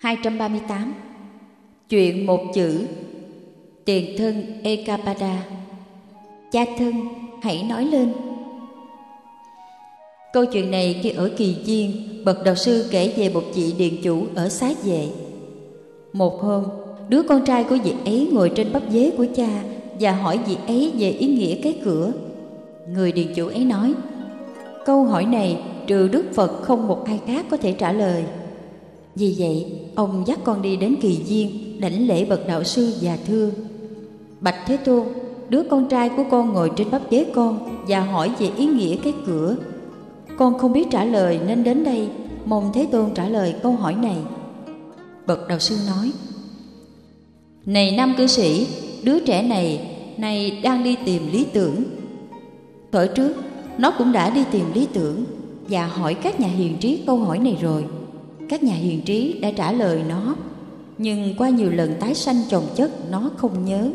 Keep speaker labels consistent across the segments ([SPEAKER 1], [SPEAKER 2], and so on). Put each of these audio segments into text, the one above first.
[SPEAKER 1] 238. Chuyện một chữ. Tiền thân Ekapada. Cha thân, hãy nói lên. Câu chuyện này khi ở Kỳ Viên, bậc đạo sư kể về một vị điền chủ ở Xá Vệ. Một hôm, đứa con trai của vị ấy ngồi trên bắp dế của cha và hỏi vị ấy về ý nghĩa cái cửa. Người điền chủ ấy nói: câu hỏi này trừ Đức Phật không một ai khác có thể trả lời. Vì vậy, ông dắt con đi đến Kỳ Viên, đảnh lễ bậc đạo sư và thưa: bạch Thế Tôn, đứa con trai của con ngồi trên bắp dế con và hỏi về ý nghĩa cái cửa. Con không biết trả lời nên đến đây, mong Thế Tôn trả lời câu hỏi này. Bậc đạo sư nói: này nam cư sĩ, đứa trẻ này đang đi tìm lý tưởng. Thuở trước, nó cũng đã đi tìm lý tưởng và hỏi các nhà hiền trí câu hỏi này rồi. Các nhà hiền trí đã trả lời nó, nhưng qua nhiều lần tái sanh chồng chất nó không nhớ.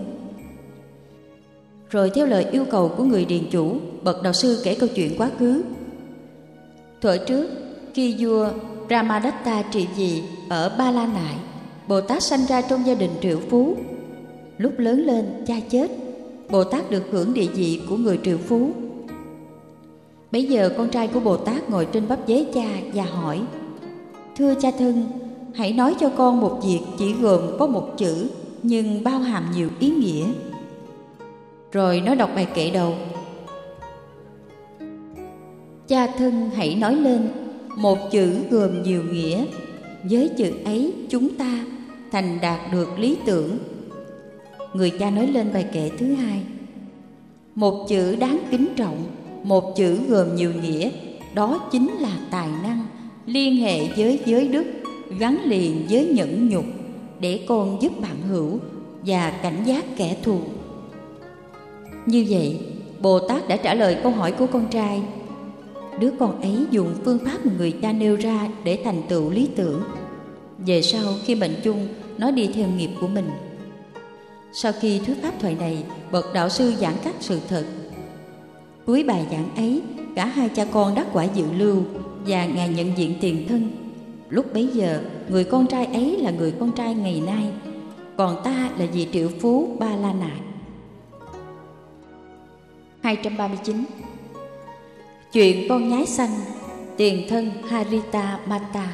[SPEAKER 1] Rồi theo lời yêu cầu của người điền chủ, bậc đạo sư kể câu chuyện quá khứ. Thuở trước, khi vua Brahmadatta trị vì ở Ba La Nại, Bồ Tát sanh ra trong gia đình triệu phú. Lúc lớn lên, cha chết, Bồ Tát được hưởng địa vị của người triệu phú. Bấy giờ con trai của Bồ Tát ngồi trên bắp dế cha và hỏi: thưa cha thân, hãy nói cho con một việc chỉ gồm có một chữ nhưng bao hàm nhiều ý nghĩa. Rồi nó đọc bài kệ đầu: cha thân hãy nói lên, một chữ gồm nhiều nghĩa, với chữ ấy chúng ta thành đạt được lý tưởng. Người cha nói lên bài kệ thứ hai: một chữ đáng kính trọng, một chữ gồm nhiều nghĩa, đó chính là tài năng, liên hệ với giới đức, gắn liền với nhẫn nhục, để con giúp bạn hữu và cảnh giác kẻ thù. Như vậy, Bồ Tát đã trả lời câu hỏi của con trai. Đứa con ấy dùng phương pháp mà người cha nêu ra để thành tựu lý tưởng. Về sau, khi mệnh chung, nó đi theo nghiệp của mình. Sau khi thuyết pháp thoại này, bậc đạo sư giảng các sự thật. Cuối bài giảng ấy, cả hai cha con đắc quả dự lưu và ngài nhận diện tiền thân. Lúc bấy giờ, người con trai ấy là người con trai ngày nay, còn ta là vị triệu phú Ba La Nại. 239. Chuyện con nhái xanh. Tiền thân Harita Mata.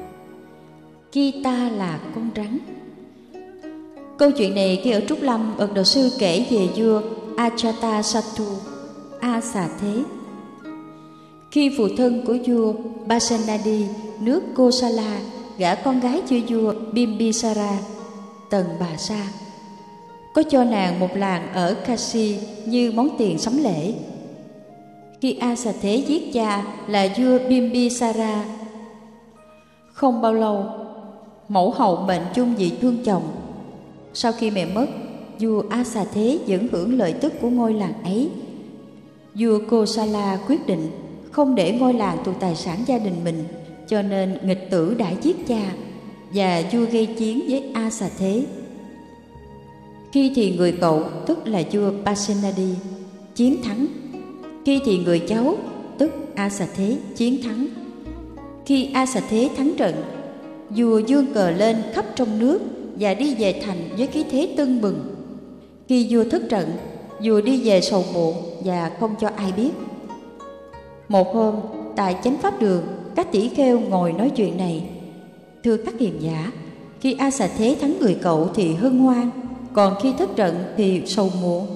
[SPEAKER 1] Kita là con rắn. Câu chuyện này khi ở Trúc Lâm, bậc đạo sư kể về vua Ajatasattu, A Xà Thế. Khi phụ thân của vua Pasenadi, nước Kosala, gả con gái cho vua Bimbisara, Tần Bà Sa, có cho nàng một làng ở Kashi như món tiền sắm lễ. Khi A Xà Thế giết cha là vua Bimbisara, không bao lâu, mẫu hậu mệnh chung vị thương chồng. Sau khi mẹ mất, vua A Xà Thế vẫn hưởng lợi tức của ngôi làng ấy. Vua Kosala quyết định không để ngôi làng thuộc tài sản gia đình mình, cho nên nghịch tử đã giết cha, và vua gây chiến với A Xà Thế. Khi thì người cậu, tức là vua Pasenadi, chiến thắng. Khi thì người cháu, tức A Xà Thế, chiến thắng. Khi A Xà Thế thắng trận, vua giương cờ lên khắp trong nước và đi về thành với khí thế tưng bừng. Khi vua thất trận, vua đi về sầu muộn và không cho ai biết. Một hôm, tại chánh pháp đường, các tỷ kheo ngồi nói chuyện này: thưa các hiền giả, khi A Xà Thế thắng người cậu thì hân hoan, còn khi thất trận thì sầu muộn.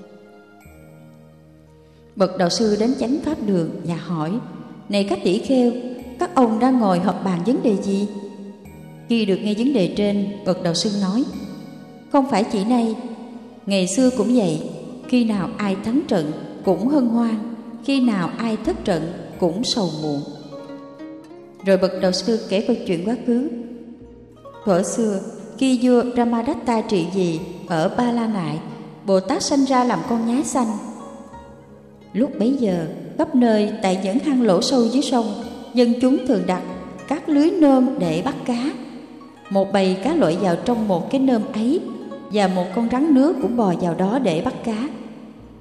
[SPEAKER 1] Bậc đạo sư đến chánh pháp đường và hỏi: này các tỷ kheo, các ông đang ngồi họp bàn vấn đề gì? Khi được nghe vấn đề trên, bậc đạo sư nói: không phải chỉ nay, ngày xưa cũng vậy, khi nào ai thắng trận cũng hân hoan, khi nào ai thất trận cũng sầu muộn. Rồi bậc đạo sư kể câu chuyện quá khứ. Thuở xưa, khi vua Brahmadatta trị vì ở Ba La Nại, Bồ Tát sanh ra làm con nhái xanh. Lúc bấy giờ, khắp nơi tại những hang lỗ sâu dưới sông, dân chúng thường đặt các lưới nơm để bắt cá. Một bầy cá lội vào trong một cái nơm ấy, và một con rắn nước cũng bò vào đó để bắt cá.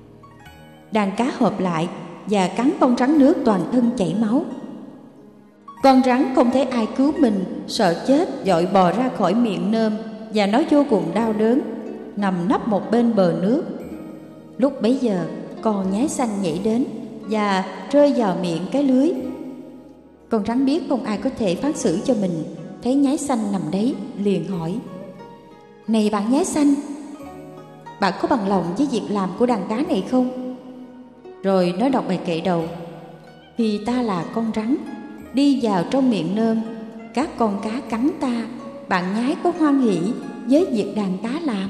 [SPEAKER 1] Đàn cá hợp lại và cắn con rắn nước toàn thân chảy máu. Con rắn không thấy ai cứu mình, sợ chết vội bò ra khỏi miệng nơm, và nó vô cùng đau đớn, nằm nấp một bên bờ nước. Lúc bấy giờ, con nhái xanh nhảy đến và rơi vào miệng cái lưới. Con rắn biết không ai có thể phán xử cho mình, thấy nhái xanh nằm đấy liền hỏi: "Này bạn nhái xanh, bạn có bằng lòng với việc làm của đàn cá này không?" Rồi nó đọc bài kệ đầu: "Thì ta là con rắn, đi vào trong miệng nơm, các con cá cắn ta, bạn nhái có hoan hỉ với việc đàn cá làm?"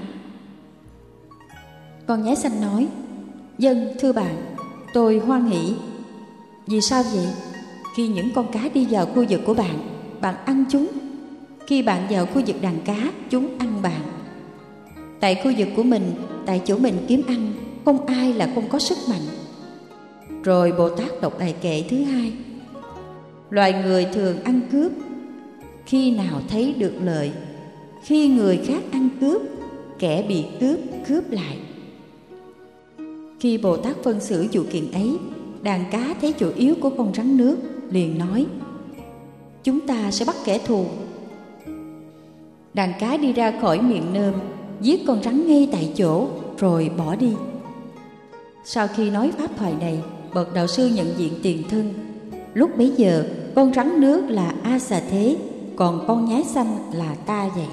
[SPEAKER 1] Con nhái xanh nói: "Vâng, thưa bạn, tôi hoan hỉ." "Vì sao vậy?" "Khi những con cá đi vào khu vực của bạn, bạn ăn chúng. Khi bạn vào khu vực đàn cá, chúng ăn bạn. Tại khu vực của mình, tại chỗ mình kiếm ăn, không ai là không có sức mạnh." Rồi Bồ Tát đọc bài kệ thứ hai: "Loài người thường ăn cướp, khi nào thấy được lợi, khi người khác ăn cướp, kẻ bị cướp cướp lại." Khi Bồ Tát phân xử vụ kiện ấy, đàn cá thấy chỗ yếu của con rắn nước liền nói: "Chúng ta sẽ bắt kẻ thù." Đàn cá đi ra khỏi miệng nơm, giết con rắn ngay tại chỗ rồi bỏ đi. Sau khi nói pháp thoại này, bậc đạo sư nhận diện tiền thân. Lúc bấy giờ, con rắn nước là A Xà Thế, còn con nhái xanh là ta vậy.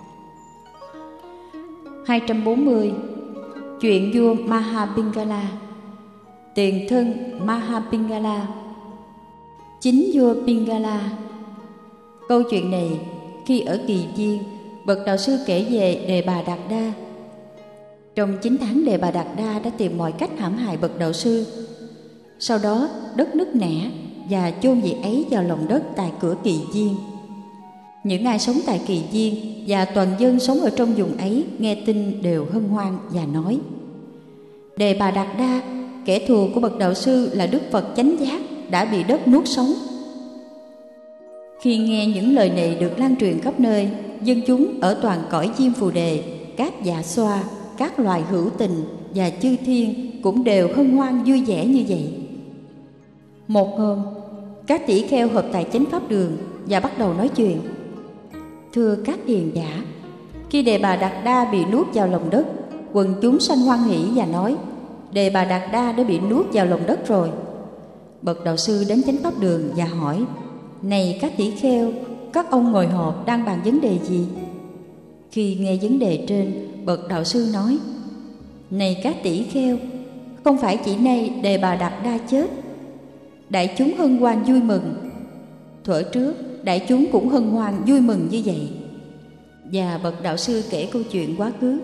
[SPEAKER 1] 240. Chuyện vua Mahapingala. Tiền thân Mahapingala. Chính vua Pingala. Câu chuyện này khi ở Kỳ Viên, bậc đạo sư kể về Đề Bà Đạt Đa. Trong 9 tháng, Đề Bà Đạt Đa đã tìm mọi cách hãm hại bậc đạo sư. Sau đó đất nứt nẻ và chôn vị ấy vào lòng đất tại cửa Kỳ Viên. Những ai sống tại Kỳ Viên và toàn dân sống ở trong vùng ấy nghe tin đều hân hoan và nói: Đề Bà Đạt Đa, kẻ thù của bậc đạo sư là Đức Phật chánh giác, đã bị đất nuốt sống. Khi nghe những lời này được lan truyền khắp nơi, dân chúng ở toàn cõi Diêm Phù Đề, các dạ xoa, các loài hữu tình và chư thiên cũng đều hân hoan vui vẻ như vậy. Một hôm, các tỷ kheo họp tại chánh pháp đường và bắt đầu nói chuyện: Thưa các hiền giả, khi Đề Bà Đạt Đa bị nuốt vào lòng đất, quần chúng sanh hoan hỷ và nói: Đề Bà Đạt Đa đã bị nuốt vào lòng đất rồi. Bậc đạo sư đến chánh pháp đường và hỏi: Này các tỷ kheo, các ông ngồi họp đang bàn vấn đề gì? Khi nghe vấn đề trên, bậc đạo sư nói: Này các tỷ kheo, không phải chỉ nay Đề Bà Đạt Đa chết, đại chúng hân hoan vui mừng. Thuở trước, đại chúng cũng hân hoan vui mừng như vậy. Và bậc đạo sư kể câu chuyện quá khứ.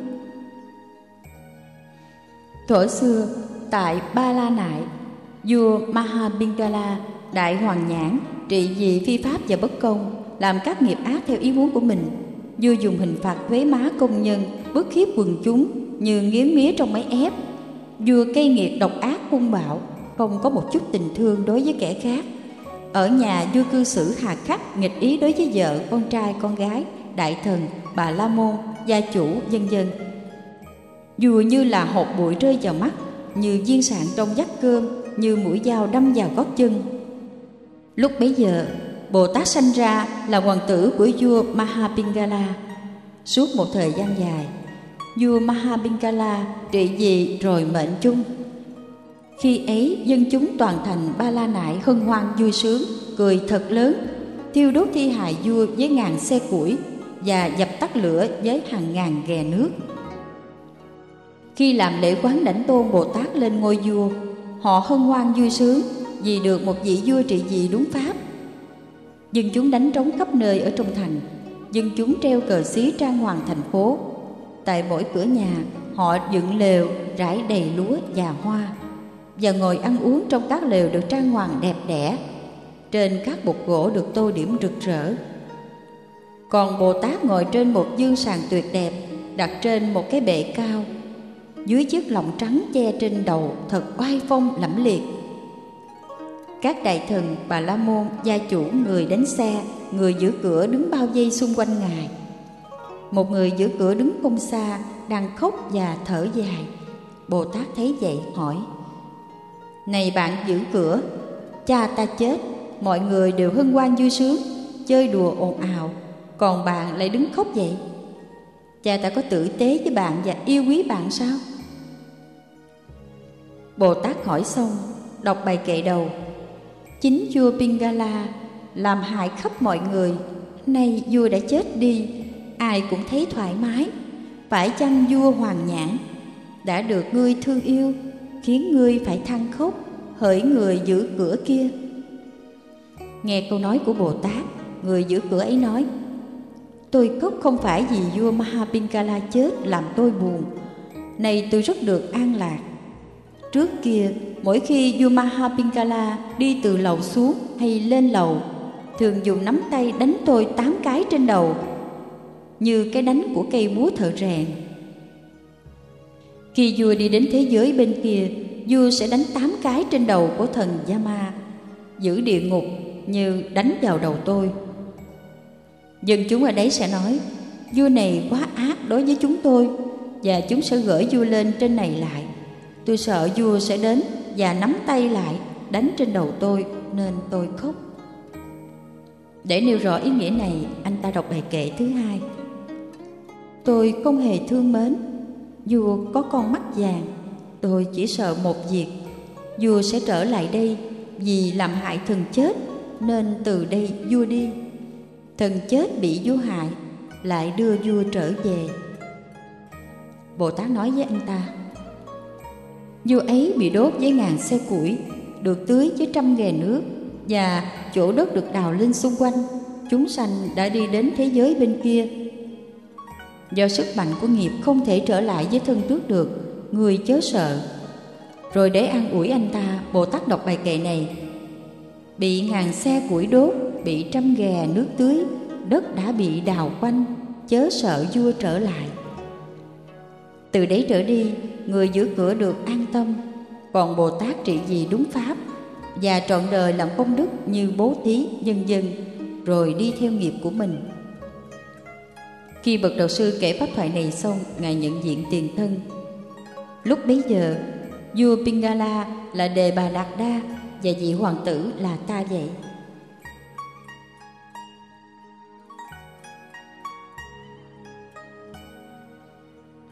[SPEAKER 1] Thuở xưa, tại Ba La Nại, vua Mahapingala, đại hoàng nhãn, trị vì phi pháp và bất công, làm các nghiệp ác theo ý muốn của mình. Vua dùng hình phạt thuế má công nhân, bức hiếp quần chúng như nghiến mía trong máy ép. Vua cay nghiệt độc ác hung bạo, không có một chút tình thương đối với kẻ khác. Ở nhà, vua cư xử hà khắc, nghịch ý đối với vợ, con trai, con gái, đại thần, bà la môn, gia chủ, vân vân. Vua như là hột bụi rơi vào mắt, như viên sạn trong vắt cơm, như mũi dao đâm vào gót chân. Lúc bấy giờ, Bồ Tát sanh ra là hoàng tử của vua Mahapingala. Suốt một thời gian dài, vua Mahapingala trị vì rồi mệnh chung. Khi ấy, dân chúng toàn thành Ba La Nại hân hoan vui sướng, cười thật lớn, thiêu đốt thi hài vua với ngàn xe củi và dập tắt lửa với hàng ngàn ghè nước. Khi làm lễ quán đảnh tôn Bồ Tát lên ngôi vua, họ hân hoan vui sướng vì được một vị vua trị vì đúng pháp. Dân chúng đánh trống khắp nơi ở trong thành, dân chúng treo cờ xí trang hoàng thành phố. Tại mỗi cửa nhà, họ dựng lều rải đầy lúa và hoa, và ngồi ăn uống trong các lều được trang hoàng đẹp đẽ. Trên các bục gỗ được tô điểm rực rỡ. Còn Bồ Tát ngồi trên một giường sàn tuyệt đẹp, đặt trên một cái bệ cao. Dưới chiếc lọng trắng che trên đầu thật oai phong lẫm liệt. Các đại thần, bà la môn, gia chủ, người đánh xe, người giữ cửa đứng bao vây xung quanh Ngài. Một người giữ cửa đứng không xa, đang khóc và thở dài. Bồ Tát thấy vậy hỏi: Này bạn giữ cửa, cha ta chết, mọi người đều hân hoan vui sướng, chơi đùa ồn ào, còn bạn lại đứng khóc vậy? Cha ta có tử tế với bạn và yêu quý bạn sao? Bồ Tát hỏi xong, đọc bài kệ đầu: chính vua Pingala làm hại khắp mọi người, nay vua đã chết đi, ai cũng thấy thoải mái. Phải chăng vua Hoàng Nhãn đã được ngươi thương yêu, khiến ngươi phải than khóc, hỡi người giữ cửa kia? Nghe câu nói của Bồ Tát, người giữ cửa ấy nói: tôi khóc không phải vì vua Mahapingala chết làm tôi buồn, nay tôi rất được an lạc. Trước kia, mỗi khi vua Mahapingala đi từ lầu xuống hay lên lầu, thường dùng nắm tay đánh tôi 8 cái trên đầu, như cái đánh của cây búa thợ rèn. Khi vua đi đến thế giới bên kia, vua sẽ đánh 8 cái trên đầu của thần Yama, giữ địa ngục như đánh vào đầu tôi. Dân chúng ở đấy sẽ nói: vua này quá ác đối với chúng tôi, và chúng sẽ gửi vua lên trên này lại. Tôi sợ vua sẽ đến và nắm tay lại đánh trên đầu tôi, nên tôi khóc. Để nêu rõ ý nghĩa này, anh ta đọc bài kệ thứ hai: tôi không hề thương mến vua có con mắt vàng. Tôi chỉ sợ một việc: vua sẽ trở lại đây vì làm hại thần chết, nên từ đây vua đi. Thần chết bị vua hại, lại đưa vua trở về. Bồ Tát nói với anh ta: vua ấy bị đốt với ngàn xe củi, được tưới với 100 ghè nước, và chỗ đất được đào lên xung quanh. Chúng sanh đã đi đến thế giới bên kia. Do sức mạnh của nghiệp không thể trở lại với thân trước được, người chớ sợ. Rồi để an ủi anh ta, Bồ Tát đọc bài kệ này: bị ngàn xe củi đốt, bị 100 ghè nước tưới, đất đã bị đào quanh, chớ sợ vua trở lại. Từ đấy trở đi, người giữ cửa được an tâm. Còn Bồ Tát trị vì đúng pháp và trọn đời làm công đức như bố thí, vân vân, rồi đi theo nghiệp của mình. Khi bậc đạo sư kể pháp thoại này xong, ngài nhận diện tiền thân. Lúc bấy giờ, vua Pingala là Đề Bà Đạt Đa và vị hoàng tử là ta vậy.